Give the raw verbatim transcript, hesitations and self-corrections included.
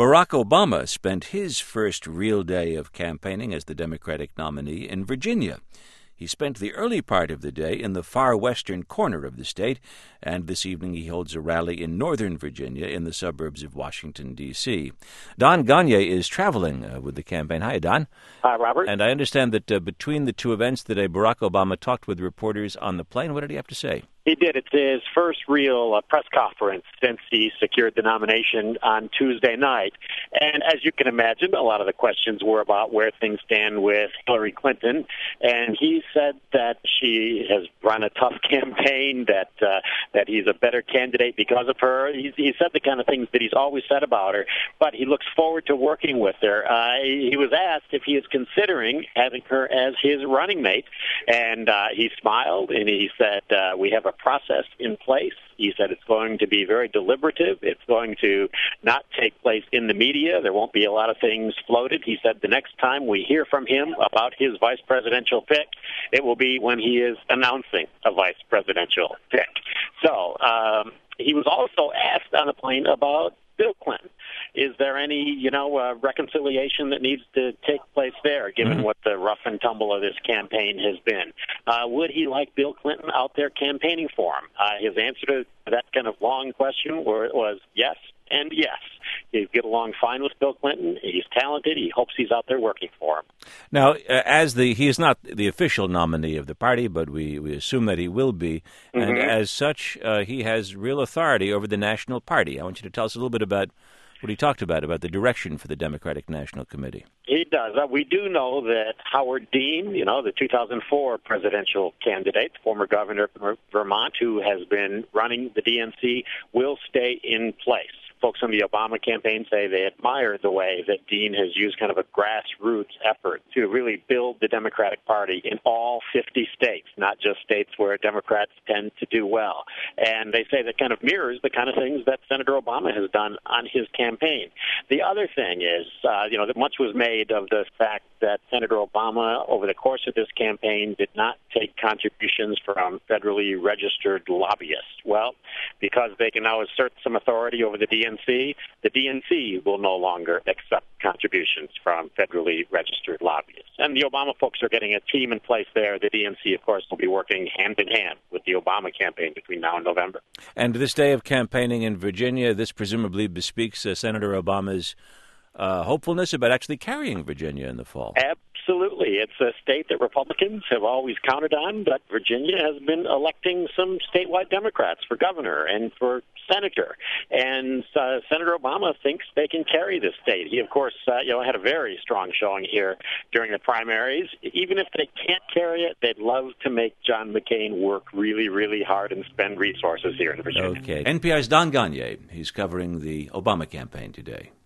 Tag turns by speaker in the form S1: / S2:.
S1: Barack Obama spent his first real day of campaigning as the Democratic nominee in Virginia. He spent the early part of the day in the far western corner of the state, and this evening he holds a rally in northern Virginia in the suburbs of Washington, D C Don Gonyea is traveling uh, with the campaign. Hi, Don.
S2: Hi, Robert.
S1: And I understand that uh, between the two events today, Barack Obama talked with reporters on the plane. What did he have to say?
S2: He did. It's his first real uh, press conference since he secured the nomination on Tuesday night. And as you can imagine, a lot of the questions were about where things stand with Hillary Clinton. And he said that she has run a tough campaign, that uh, that he's a better candidate because of her. He, he said the kind of things that he's always said about her, but he looks forward to working with her. Uh, he was asked if he is considering having her as his running mate, and uh, he smiled and he said, uh, we have a process in place. He said it's going to be very deliberative. It's going to not take place in the media. There won't be a lot of things floated. He said the next time we hear from him about his vice presidential pick, it will be when he is announcing a vice presidential pick. So um, he was also asked on the plane about Bill Clinton. Is there any, you know, uh, reconciliation that needs to take place there, given mm-hmm. what the rough and tumble of this campaign has been? Uh, would he like Bill Clinton out there campaigning for him? Uh, his answer to that kind of long question was yes and yes. He'd get along fine with Bill Clinton. He's talented. He hopes he's out there working for him.
S1: Now, uh, as the he is not the official nominee of the party, but we, we assume that he will be. Mm-hmm. And as such, uh, he has real authority over the national party. I want you to tell us a little bit about what he talked about, about the direction for the Democratic National Committee.
S2: He does. Uh, we do know that Howard Dean, you know, the two thousand four presidential candidate, former governor of Vermont, who has been running the D N C, will stay in place. Folks on the Obama campaign say they admire the way that Dean has used kind of a grassroots effort to really build the Democratic Party in all fifty states, not just states where Democrats tend to do well. And they say that kind of mirrors the kind of things that Senator Obama has done on his campaign. The other thing is, uh, you know, that much was made of the fact that Senator Obama, over the course of this campaign, did not take contributions from federally registered lobbyists. Well, because they can now assert some authority over the D N C, the D N C will no longer accept contributions from federally registered lobbyists. And the Obama folks are getting a team in place there. The D N C, of course, will be working hand in hand with the Obama campaign between now and November.
S1: And this day of campaigning in Virginia, this presumably bespeaks uh, Senator Obama's uh, hopefulness about actually carrying Virginia in the fall.
S2: Absolutely. It's a state that Republicans have always counted on, but Virginia has been electing some statewide Democrats for governor and for senator. And uh, Senator Obama thinks they can carry this state. He, of course, uh, you know, had a very strong showing here during the primaries. Even if they can't carry it, they'd love to make John McCain work really, really hard and spend resources here in Virginia.
S1: Okay. N P R's Don Gonyea. He's covering the Obama campaign today.